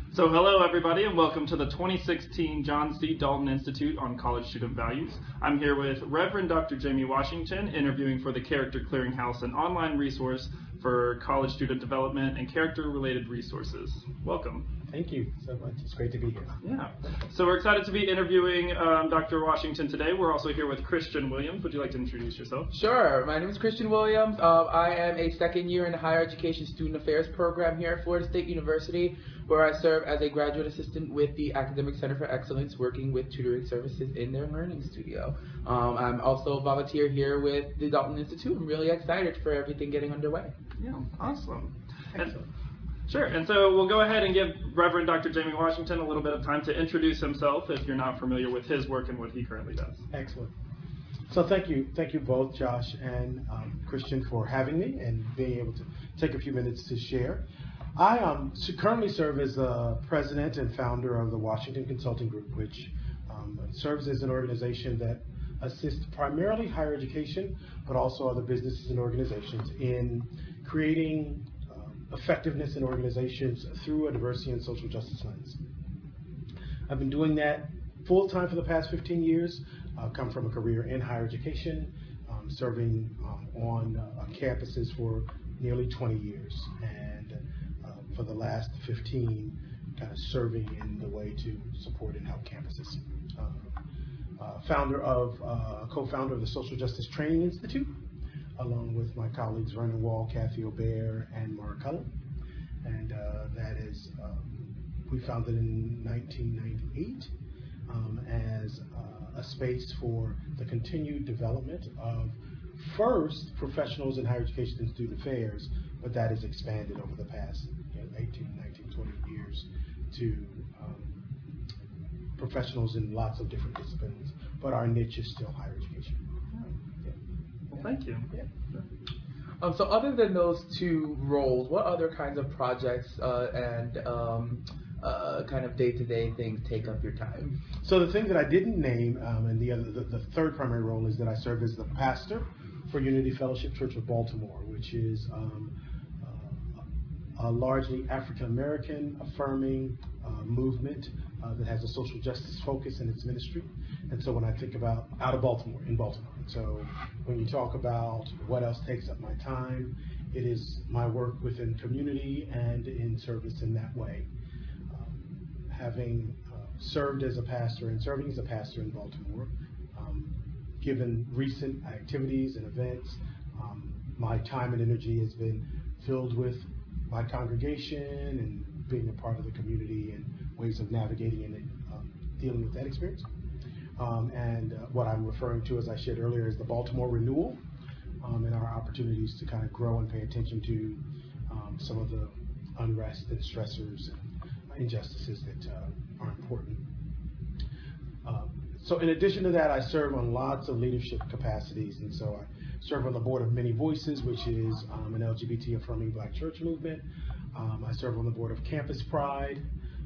So hello everybody and welcome to the 2016 John C. Dalton Institute on College Student Values. I'm here with Reverend Dr. Jamie Washington, interviewing for the Character Clearinghouse, an online resource for college student development and character-related resources. Welcome. Thank you so much. It's great to be here. Yeah. So we're excited to be interviewing Dr. Washington today. We're also here with Christian Williams. Would you like to introduce yourself? Sure. My name is Christian Williams. I am a second year in the Higher Education Student Affairs program here at Florida State University, where I serve as a graduate assistant with the Academic Center for Excellence, working with tutoring services in their learning studio. I'm also a volunteer here with the Dalton Institute. I'm really excited for everything getting underway. Yeah, awesome. Excellent. Sure, and so we'll go ahead and give Reverend Dr. Jamie Washington a little bit of time to introduce himself if you're not familiar with his work and what he currently does. Excellent. So thank you both, Josh and Christian, for having me and being able to take a few minutes to share. I currently serve as the president and founder of the Washington Consulting Group, which serves as an organization that assists primarily higher education, but also other businesses and organizations in creating effectiveness in organizations through a diversity and social justice lens. I've been doing that full-time for the past 15 years. I've come from a career in higher education, serving on campuses for nearly 20 years, and for the last 15, kind of serving in the way to support and help campuses. Co-founder of the Social Justice Training Institute, along with my colleagues Vernon Wall, Kathy Aubert, and Mark Cullen. And that is, we founded in 1998 as a space for the continued development of, first, professionals in higher education and student affairs, but that has expanded over the past 18, 19, 20 years to professionals in lots of different disciplines, but our niche is still higher education. Well, thank you. Yeah. So other than those two roles, what other kinds of projects and kind of day-to-day things take up your time? So the things that I didn't name, and the third primary role is that I serve as the pastor for Unity Fellowship Church of Baltimore, which is a largely African-American affirming movement that has a social justice focus in its ministry. And so when I think about in Baltimore, and so when you talk about what else takes up my time, it is my work within community and in service in that way. Having served as a pastor and serving as a pastor in Baltimore, given recent activities and events, my time and energy has been filled with my congregation and being a part of the community and ways of navigating and dealing with that experience. And what I'm referring to, as I shared earlier, is the Baltimore Renewal and our opportunities to kind of grow and pay attention to some of the unrest and stressors and injustices that are important. So in addition to that, I serve on lots of leadership capacities, and so I serve on the board of Many Voices, which is an LGBT affirming Black church movement. I serve on the board of Campus Pride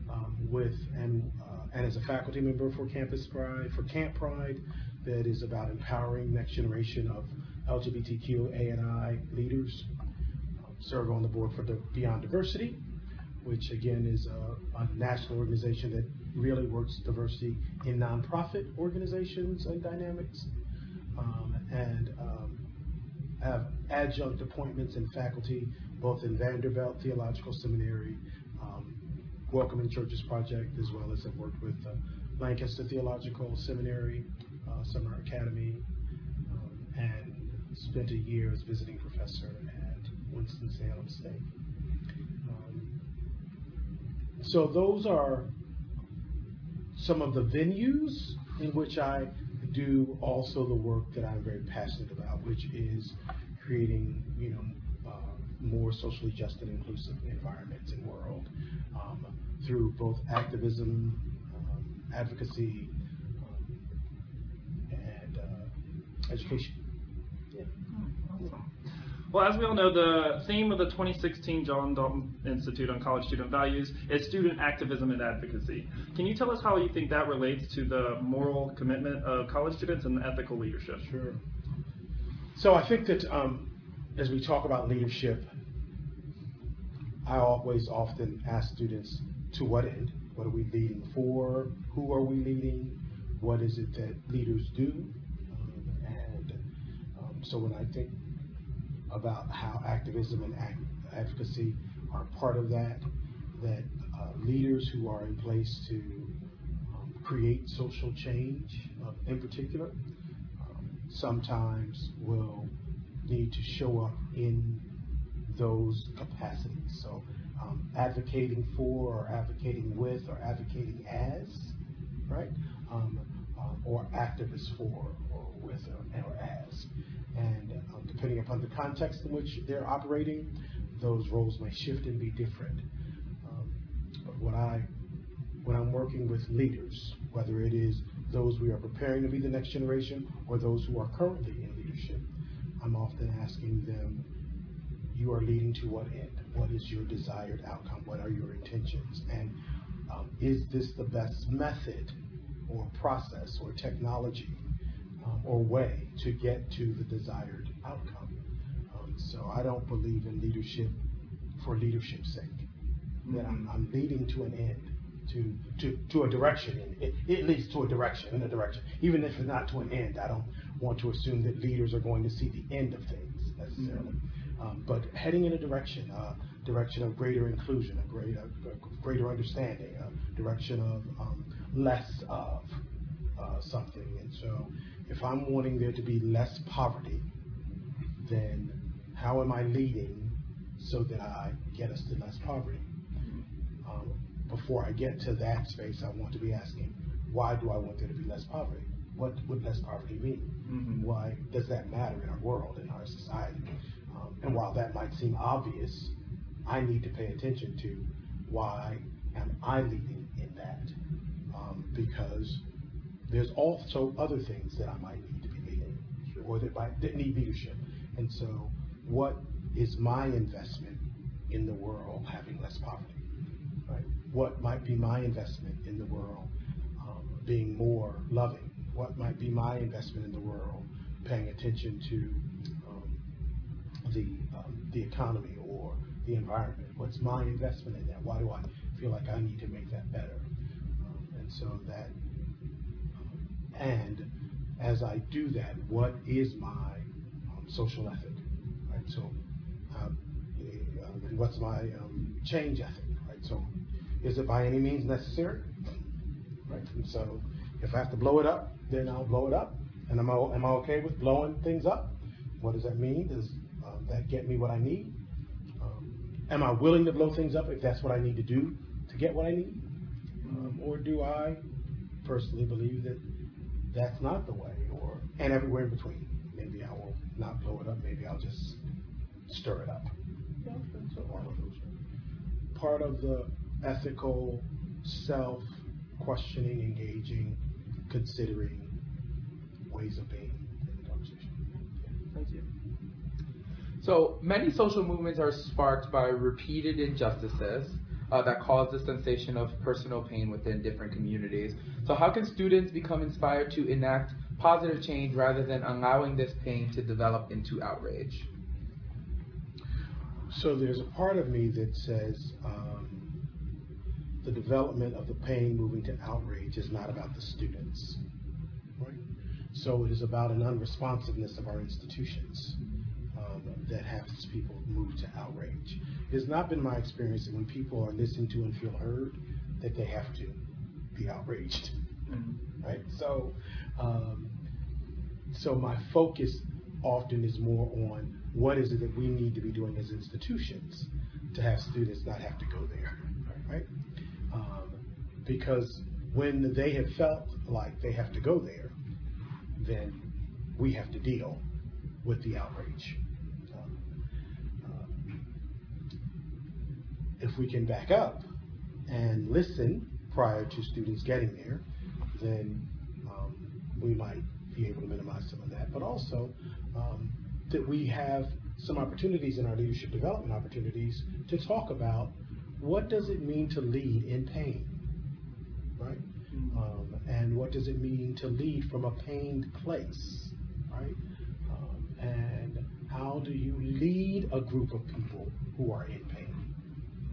and as a faculty member for Campus Pride, for Camp Pride, that is about empowering next generation of LGBTQA&I leaders. Serve on the board for Beyond Diversity, which again is a national organization that really works diversity in nonprofit organizations and dynamics, and have adjunct appointments in faculty, both in Vanderbilt Theological Seminary, Welcoming Churches Project, as well as have worked with Lancaster Theological Seminary, Summer Academy, and spent a year as visiting professor at Winston-Salem State. So those are some of the venues in which I do also the work that I'm very passionate about, which is creating, more socially just and inclusive environments and world through both activism, advocacy, and education. Yeah. Awesome. Well, as we all know, the theme of the 2016 John Dalton Institute on College Student Values is student activism and advocacy. Can you tell us how you think that relates to the moral commitment of college students and ethical leadership? Sure. So I think that as we talk about leadership, I always often ask students, to what end? What are we leading for? Who are we leading? What is it that leaders do? So when I think about how activism and advocacy are part of that, leaders who are in place to create social change in particular sometimes will need to show up in those capacities. So advocating for or advocating with or advocating as, right? Or activists for or with or as. And depending upon the context in which they're operating, those roles may shift and be different. But when I'm working with leaders, whether it is those we are preparing to be the next generation or those who are currently in leadership, I'm often asking them, you are leading to what end? What is your desired outcome? What are your intentions? And is this the best method or process or technology or way to get to the desired outcome? So I don't believe in leadership for leadership's sake. That I'm leading to an end, to a direction. It leads to a direction, in a direction. Even if it's not to an end, I don't want to assume that leaders are going to see the end of things necessarily. But heading in a direction of greater inclusion, a greater understanding, a direction of less of something. And so if I'm wanting there to be less poverty, then how am I leading so that I get us to less poverty? Before I get to that space, I want to be asking, why do I want there to be less poverty? What would less poverty mean? Why does that matter in our world, in our society? And while that might seem obvious, I need to pay attention to why am I leading in that? Because there's also other things that I might need to be leading, or that need leadership. And so what is my investment in the world having less poverty? Right? What might be my investment in the world being more loving? What might be my investment in the world paying attention to the economy or the environment? What's my investment in that? Why do I feel like I need to make that better? And so that, and as I do that, what is my social ethic? Right? So, and what's my change ethic? Right? So, is it by any means necessary? Right? And so, if I have to blow it up, then I'll blow it up. And am I okay with blowing things up? What does that mean? Does that get me what I need? Am I willing to blow things up if that's what I need to do to get what I need? Or do I personally believe that that's not the way, and everywhere in between? Maybe I will not blow it up. Maybe I'll just stir it up. So all of those are part of the ethical self-questioning, engaging, considering ways of being in the conversation. Thank you. So many social movements are sparked by repeated injustices that cause the sensation of personal pain within different communities. So how can students become inspired to enact positive change rather than allowing this pain to develop into outrage? So there's a part of me that says the development of the pain moving to outrage is not about the students, right? So it is about an unresponsiveness of our institutions that has people move to outrage. It has not been my experience that when people are listened to and feel heard, that they have to be outraged, right? So, so my focus often is more on what is it that we need to be doing as institutions to have students not have to go there, right? Because when they have felt like they have to go there, then we have to deal with the outrage. If we can back up and listen prior to students getting there, then we might be able to minimize some of that. But also that we have some opportunities in our leadership development opportunities to talk about what does it mean to lead in pain, right? And what does it mean to lead from a pained place, right? And how do you lead a group of people who are in pain?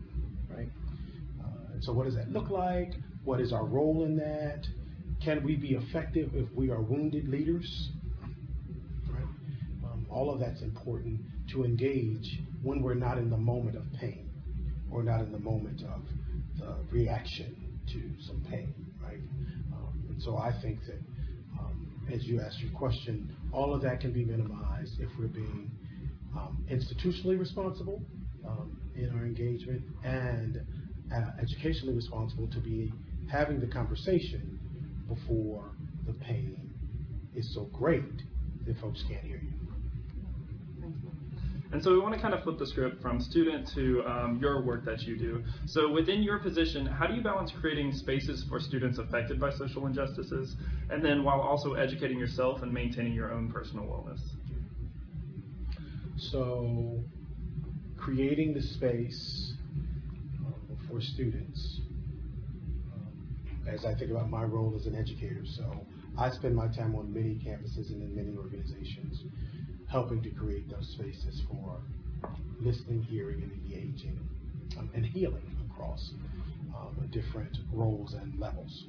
And so what does that look like? What is our role in that? Can we be effective if we are wounded leaders? Right? All of that's important to engage when we're not in the moment of pain or not in the moment of the reaction to some pain, right? And so I think that as you asked your question, all of that can be minimized if we're being institutionally responsible in our engagement and educationally responsible to be having the conversation before the pain is so great that folks can't hear you. And so we want to kind of flip the script from student to your work that you do. So within your position, how do you balance creating spaces for students affected by social injustices, and then while also educating yourself and maintaining your own personal wellness? So creating the space for students, as I think about my role as an educator, so I spend my time on many campuses and in many organizations helping to create those spaces for listening, hearing, and engaging and healing across different roles and levels.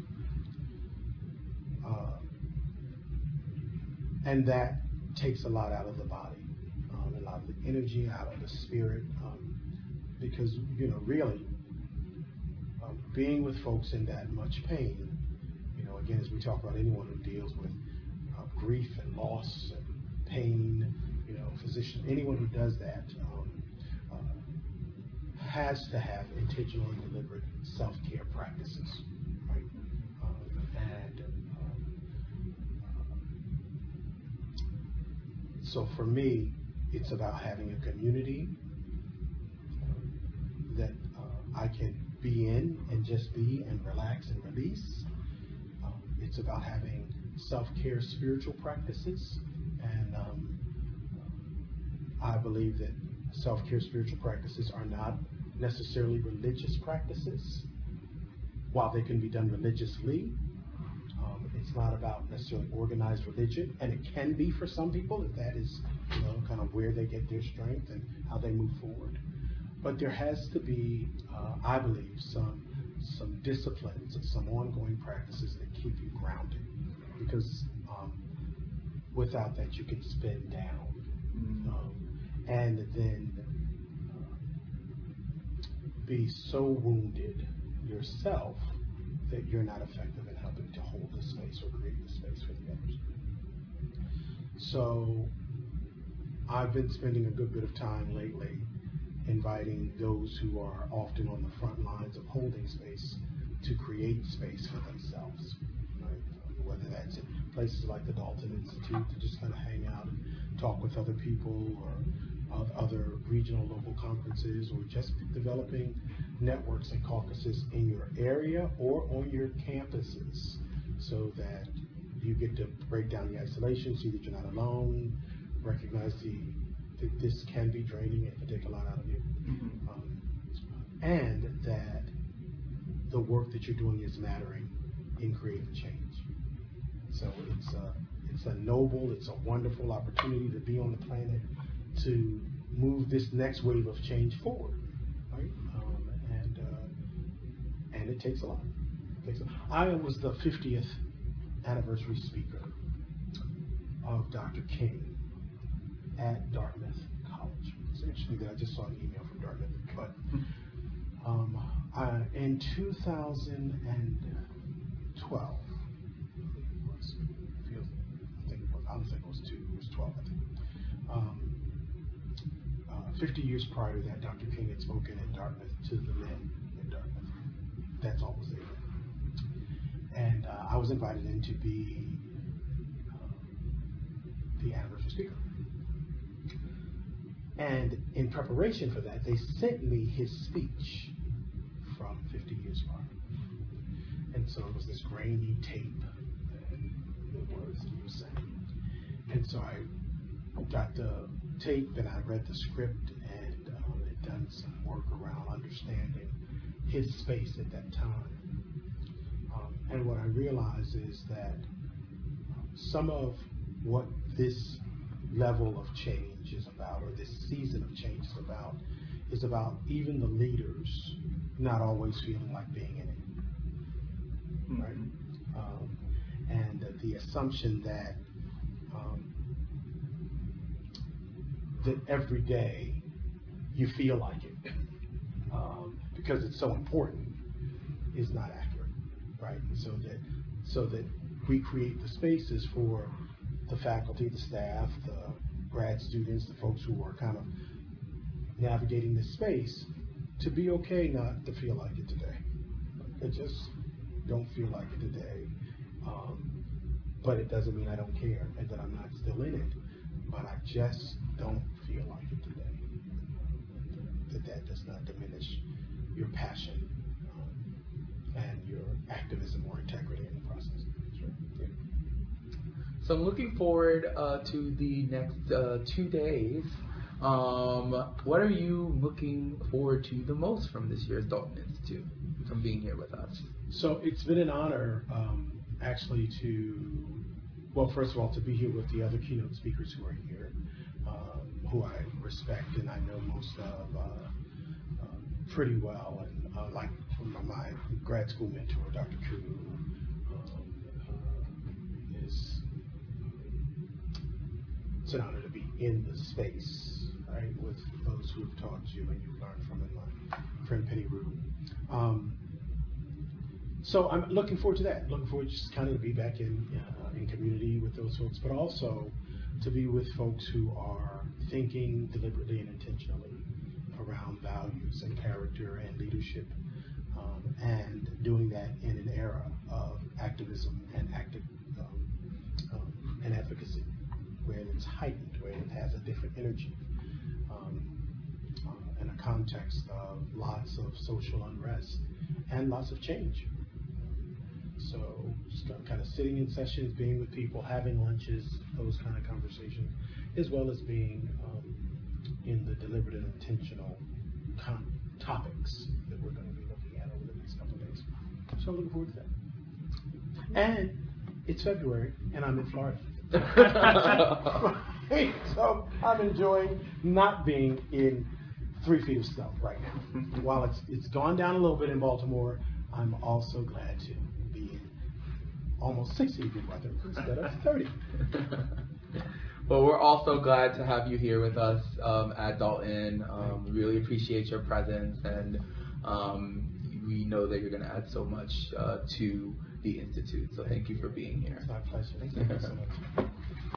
And that takes a lot out of the body, a lot of the energy, out of the spirit, because, really, being with folks in that much pain, again, as we talk about anyone who deals with grief and loss and pain, physician, anyone who does that has to have intentional and deliberate self-care practices, right? So for me, it's about having a community that I can be in and just be and relax and release. It's about having self-care spiritual practices, and I believe that self-care spiritual practices are not necessarily religious practices. While they can be done religiously, it's not about necessarily organized religion, and it can be for some people if that is, kind of where they get their strength and how they move forward. But there has to be, I believe, some disciplines and some ongoing practices that keep you grounded, because without that you can spin down, and then be so wounded yourself that you're not effective in helping to hold the space or create the space for the others. So I've been spending a good bit of time lately inviting those who are often on the front lines of holding space to create space for themselves, right? Whether that's in places like the Dalton Institute to just kind of hang out and talk with other people, or other regional local conferences, or just developing networks and caucuses in your area or on your campuses, so that you get to break down the isolation, see that you're not alone, recognize that this can be draining and can take a lot out of you, and that the work that you're doing is mattering in creating change. So it's a noble, it's a wonderful opportunity to be on the planet to move this next wave of change forward, right? And it takes a lot. I was the 50th anniversary speaker of Dr. King at Dartmouth College. It's interesting that I just saw an email from Dartmouth, but in 2012, I don't think it was 2, it was 12, I think. 50 years prior to that, Dr. King had spoken at Dartmouth to the men in Dartmouth. That's all was there. And I was invited in to be the anniversary speaker. And in preparation for that, they sent me his speech from 50 years prior. And so it was this grainy tape, and the words that he was saying. And so I got the tape and I read the script, and had done some work around understanding his space at that time. And what I realized is that some of what this level of change is about, or this season of change is about even the leaders not always feeling like being in it, right? And the assumption that that every day you feel like it because it's so important is not accurate, right? So that we create the spaces for the faculty, the staff, the grad students, the folks who are kind of navigating this space to be okay not to feel like it today. I just don't feel like it today. But it doesn't mean I don't care and that I'm not still in it. But I just don't feel like it today. That does not diminish your passion and your activism or integrity in the process. Sure. Yeah. So I'm looking forward to the next 2 days. What are you looking forward to the most from this year's Dalton Institute, from being here with us? So it's been an honor, actually, well, first of all, to be here with the other keynote speakers who are here, who I respect and I know most of pretty well, and like my grad school mentor, Dr. Koo, it's an honor to be in the space, right, with those who have taught you and you've learned from, and my friend Penny Rue. So I'm looking forward to that. Looking forward just kind of to be back in community with those folks, but also to be with folks who are thinking deliberately and intentionally around values and character and leadership, and doing that in an era of activism and and advocacy, where it's heightened, where it has a different energy, in a context of lots of social unrest and lots of change. So just kind of sitting in sessions, being with people, having lunches, those kind of conversations, as well as being in the deliberate and intentional topics that we're going to be looking at over the next couple of days. So I'm looking forward to that. And it's February, and I'm in Florida. So I'm enjoying not being in 3 feet of snow right now. While it's gone down a little bit in Baltimore, I'm also glad to be in almost 60 degree weather instead of 30. Well, we're also glad to have you here with us at Dalton. We really appreciate your presence, and we know that you're going to add so much to the Institute. So thank you for being here. It's my pleasure. Thank you so much.